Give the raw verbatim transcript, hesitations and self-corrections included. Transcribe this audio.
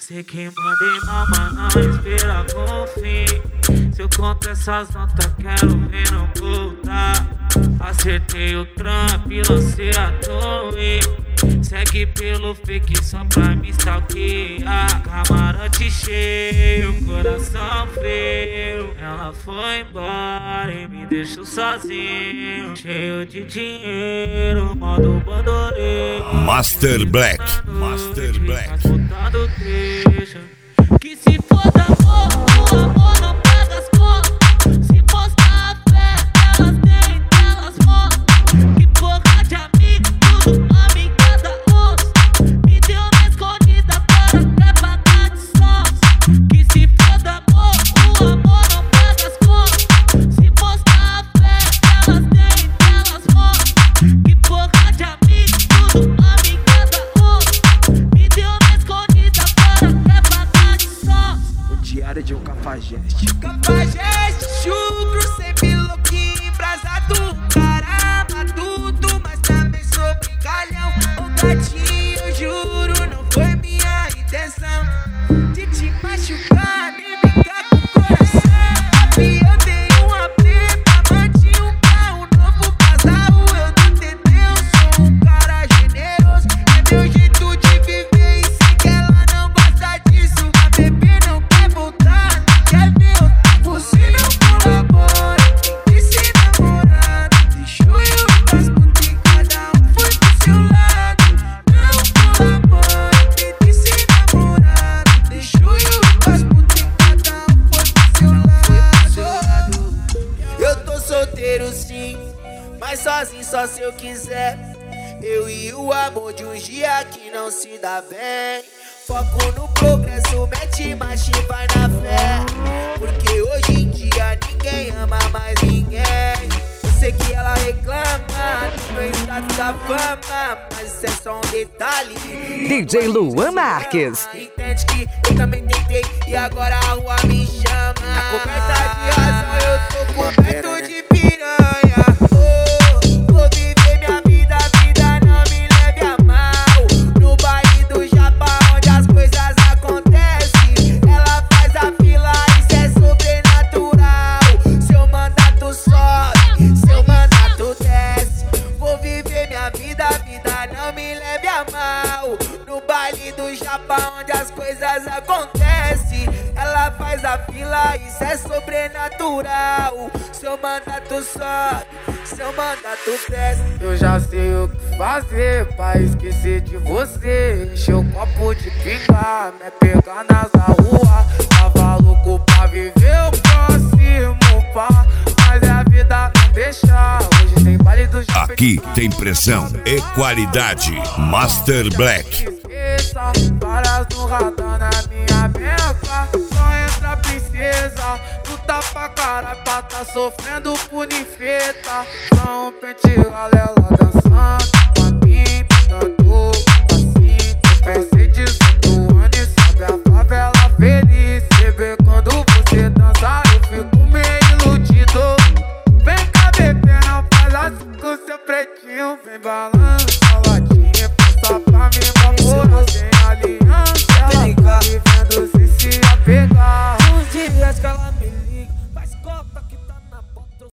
Sei que mandei mal, mas não espera com fim. Se eu conto essas notas, quero ver não voltar. Acertei o trampo e lancei a torre. Segue pelo fake só pra me stalkear. Camarote cheio, coração frio. Ela foi embora e me deixou sozinho. Cheio de dinheiro, modo bandoleiro. Master Black, Master Black. Voltando deixa. Que se foda amor, o amor não paga as contas. Se postar a fé, elas têm, elas mostram. Que porra de amigo, tudo amiga da onça. Me deu uma escondida para até pagar de sócio. Que se foda amor, o amor não paga as contas. Se postar a fé, elas têm, elas mostram. Que porra de amigo, tudo amiga da onça. Me deu uma escondida para até pagar de sócio. O diário de um cafajeste. Cafajeste, chucro, sempre louquinho, embrasado. Caramba, tudo, mas também sou brincalhão. Ô gatinho, eu juro, não foi minha intenção de te machucar, nem brincar com o coração. E eu tenho uma preta, mantinha um carro novo, casal. Eu do T T, eu sou um cara generoso. É meu jeito de viver e sei que ela não gosta disso. A bebê não quer voltar, não quer ver outra. Você não colabora, tem que ser namorado. Deixou eu ir pras putas e cada um foi pro seu lado. Não colabora, tem que ser namorado. Deixou eu ir pras putas e cada um foi pro seu lado. Eu tô solteiro sim, mas sozinho só se eu quiser. Eu e o amor de um dia que não se dá bem. Foco no progresso, mete marcha e vai na fé. Porque hoje em dia ninguém ama mais ninguém. Eu sei que ela reclama do meu status da fama, mas isso é só um detalhe. D J Luan Marques. Entende que eu também tentei e agora a rua me chama. Na coberta de razão eu tô coberto de piranha. Oh, vou viver minha vida, vida não me leve a mal. No baile do Japão onde as coisas acontecem, ela faz a fila, isso é sobrenatural. Seu mandato sobe, seu mandato desce. Vou viver minha vida, vida não me leve a mal. No baile do Japão onde as coisas acontecem, ela faz a fila, isso é sobrenatural. Seu mandato sobe, seu mandato desce. Eu já sei o que fazer pra esquecer de você. Encher o copo de pinga, me pegar nas rua. Tava louco pra viver o próximo pá, mas a vida não deixa. Hoje tem baile do Japão. Aqui tem pressão e qualidade. Master Black. Varas no radar na minha mesa. Só entra princesa, tu tá pra caralho pra tá sofrendo por ninfeta. Só um pente galela dançando com a mim, tanto assim. Eu pensei dezoito anos e sabe a favela feliz. Bebê, quando você dança eu fico meio iludido. Vem cá bebê, não faz assim com seu pretinho, vem balançar.